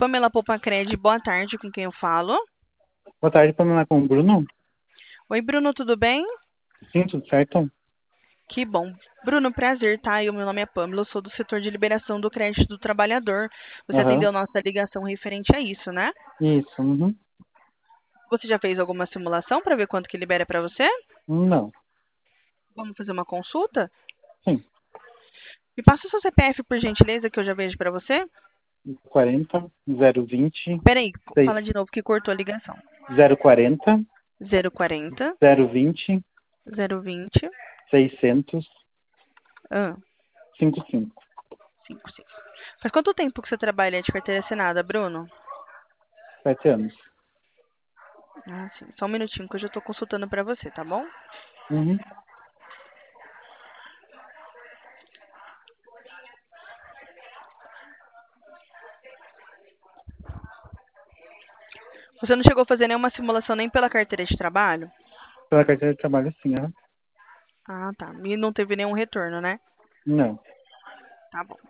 Pamela Popacred, boa tarde, com quem eu falo? Boa tarde, Pamela, com o Bruno. Oi, Bruno, tudo bem? Sim, tudo certo? Que bom. Bruno, prazer, tá? O meu nome é Pamela, eu sou do setor de liberação do crédito do trabalhador. Você Aham. atendeu nossa ligação referente a isso, né? Isso, uhum. Você já fez alguma simulação para ver quanto que libera para você? Não. Vamos fazer uma consulta? Sim. Me passa o seu CPF, por gentileza, que eu já vejo para você. 40, 020, Peraí, 6, fala de novo que cortou a ligação. 040, 040 020, 020 600, ah, 55. 55. Faz quanto tempo que você trabalha de carteira assinada, Bruno? 7 anos. Ah, sim. Só um minutinho que eu já estou consultando para você, tá bom? Uhum. Você não chegou a fazer nenhuma simulação nem pela carteira de trabalho? Pela carteira de trabalho, sim, aham. Ah, tá. E não teve nenhum retorno, né? Não. Tá bom.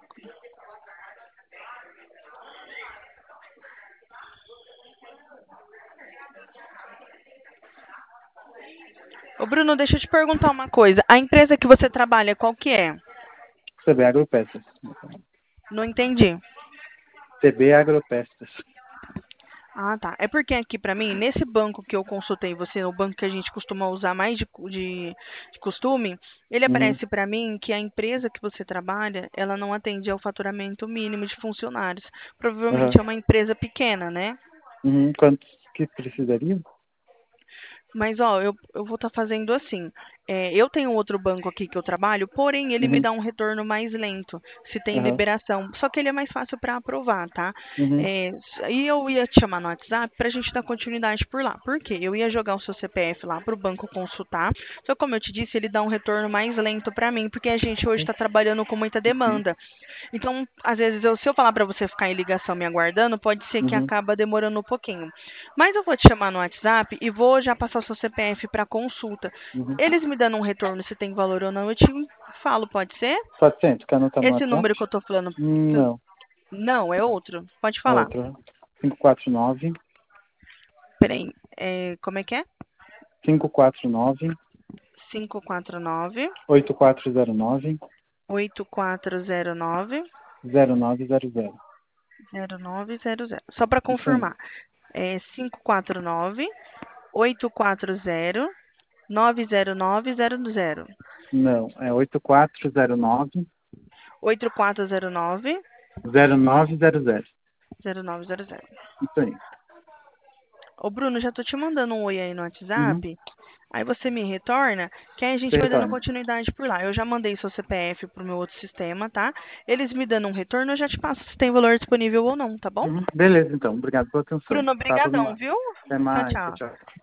Ô, Bruno, deixa eu te perguntar uma coisa. A empresa que você trabalha, qual que é? CB Agropeças. Não entendi. CB Agropeças. Ah, tá. É porque aqui pra mim, nesse banco que eu consultei você, o banco que a gente costuma usar mais de costume, ele Uhum. aparece pra mim que a empresa que você trabalha, ela não atende ao faturamento mínimo de funcionários. Provavelmente Aham. é uma empresa pequena, né? Uhum. Quantos que precisaria? Mas, ó, eu vou estar fazendo assim. Eu tenho outro banco aqui que eu trabalho, porém ele me Uhum. dá um retorno mais lento, se tem Aham. liberação. Só que ele é mais fácil para aprovar, tá? Uhum. E eu ia te chamar no WhatsApp para a gente dar continuidade por lá. Por quê? Eu ia jogar o seu CPF lá para o banco consultar. Só que, como eu te disse, ele dá um retorno mais lento para mim, porque a gente hoje está trabalhando com muita demanda. Então, às vezes, se eu falar para você ficar em ligação me aguardando, pode ser que Uhum. acaba demorando um pouquinho. Mas eu vou te chamar no WhatsApp e vou já passar o seu CPF para consulta. Uhum. Eles me dando um retorno se tem valor ou não, eu te falo, pode ser? 400, quer anotar no Esse WhatsApp? número que eu tô falando. Não. Não, é outro. Pode É falar. outro. 549, Peraí. Como é que é? 549, 549 8409, 8409 0900. 0900. Só para Isso aí. confirmar. 549 840 90900. Não, é 8409 8409 0900. 0900. Isso aí. Ô, Bruno, já tô te mandando um oi aí no Uhum. WhatsApp. Aí você me retorna, que aí a gente Você vai dando retorna. continuidade por lá. Eu já mandei seu CPF pro meu outro sistema, tá? Eles me dando um retorno, eu já te passo se tem valor disponível ou não, tá bom? Uhum. Beleza, então. Obrigado pela atenção. Bruno, Tá, vamos brigadão, lá. viu? Até Tchau, mais. Tchau, tchau. tchau.